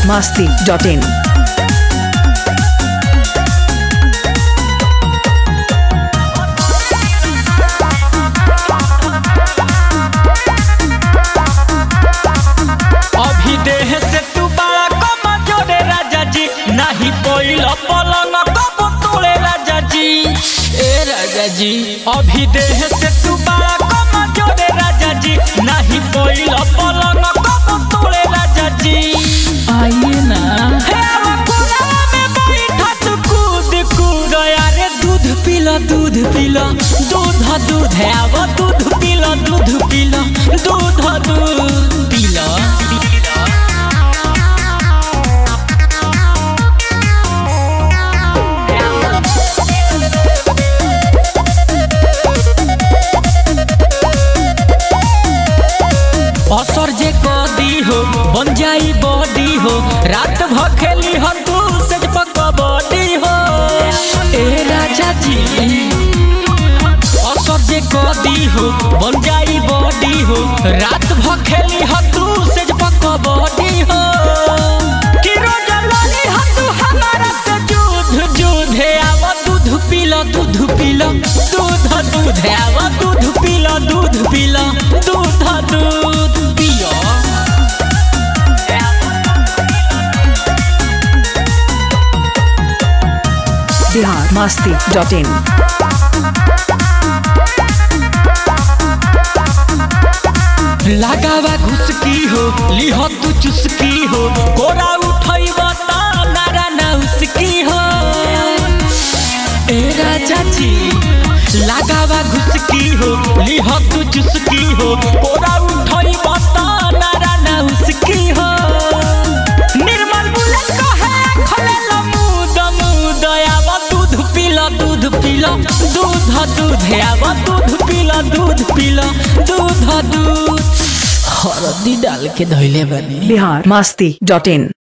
biharmasti.in अभी देह से तू बड़ा कम जोड़े राजा जी नहीं कोइला पलंग कब तोड़े राजा जी ए राजा जी अभी देह से तू बड़ा कम जोड़े राजा जी नहीं कोइला पलंग कब तोड़े राजा जी आइए ना हे कोला में बैठा तू कूद कूद यारे दूध पीला दूध पीला दूध है अब दूध पीला दूध पीला दूध पीला असर जे कदी हो बन जाई बॉडी हो रात भर खेली हो तू सज कबड्डी हो ए राजा जी असर जे कदी हो बन जाई बॉडी हो रात भर खेली हो तू सज कबड्डी हो कि रोज लड़ी हो तू हमारा से दूध है आवा दूध पीला दूध पीला दूध है आवा दूध पीला दूध पीला दूध पिया biharmasti.in लगावा घुसकी हो लिह तू चुस्की हो कोरा उठैबा ता नारा ना उसकी हो ए राजा जी लगावा घुसकी हो लिह तू चुस्की हो कोरा उठैबा ता नारा ना उसकी हो निर्मल बुलेट कहे खोलेला मुद आवा दूध पीला दूध है आवा दूध पीला दूध हरदी डाल के धइले बनी biharmasti.in